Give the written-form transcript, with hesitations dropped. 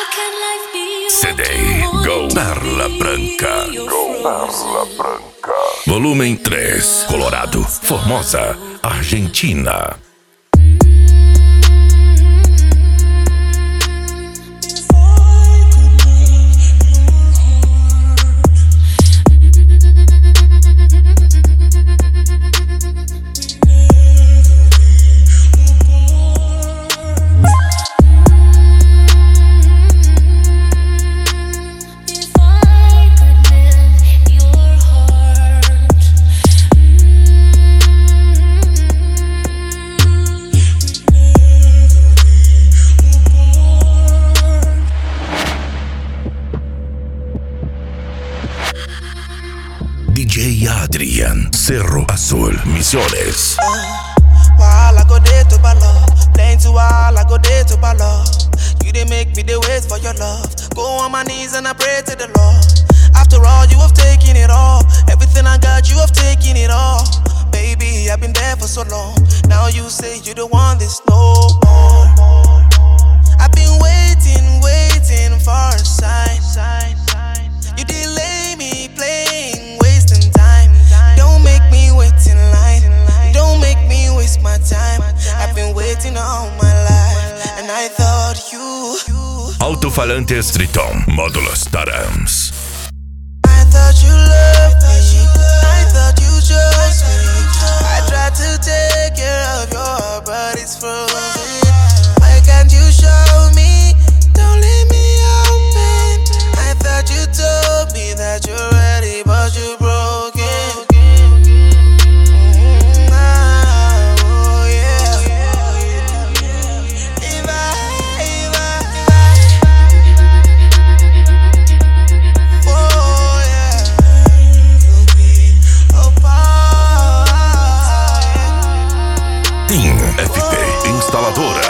CD Go Perla Branca. Go Perla Branca. Volume 3. Colorado, Formosa, Argentina. DJ Adrian, Cerro Azul, Misiones. While I go there to ball, playing to while I go there to ball. You didn't make me the wait for your love. Go on my knees and I pray to the Lord. After all, you have taken it all. Everything I got, you have taken it all. Baby, I've been there for so long. Now you say you don't want this no more. I've been waiting for a sign. You delay me playing, wasting time. Don't make me wait in line. Don't make me waste my time. I've been waiting all my life, and I thought you. Alto-falantes Triton, módulos Tarams. I thought you loved me. I thought you chose me. I tried to take care of your heart, but it's frozen. Why can't you show me? Don't leave me open. I thought you told me that you're ready, but you're broken. Oh yeah. If oh yeah. We'll be apart. TIM FP Instaladora.